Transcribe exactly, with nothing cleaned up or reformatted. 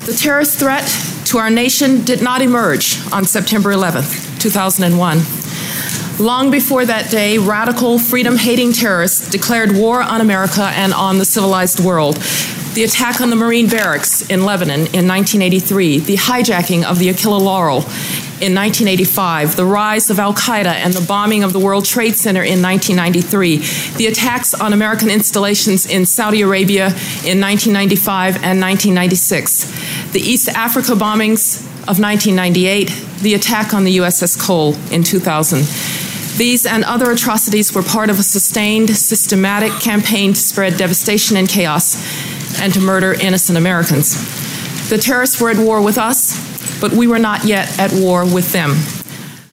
The terrorist threat to our nation did not emerge on September eleventh, two thousand one. Long before that day, radical, freedom-hating terrorists declared war on America and on the civilized world. The attack on the Marine barracks in Lebanon in nineteen eighty-three, the hijacking of the Aquila Laurel in nineteen eighty-five, the rise of al-Qaeda and the bombing of the World Trade Center in nineteen ninety-three, the attacks on American installations in Saudi Arabia in nineteen ninety-five and nineteen ninety-six, the East Africa bombings of nineteen ninety-eight, the attack on the U S S Cole in two thousand. These and other atrocities were part of a sustained, systematic campaign to spread devastation and chaos and to murder innocent Americans. The terrorists were at war with us, but we were not yet at war with them.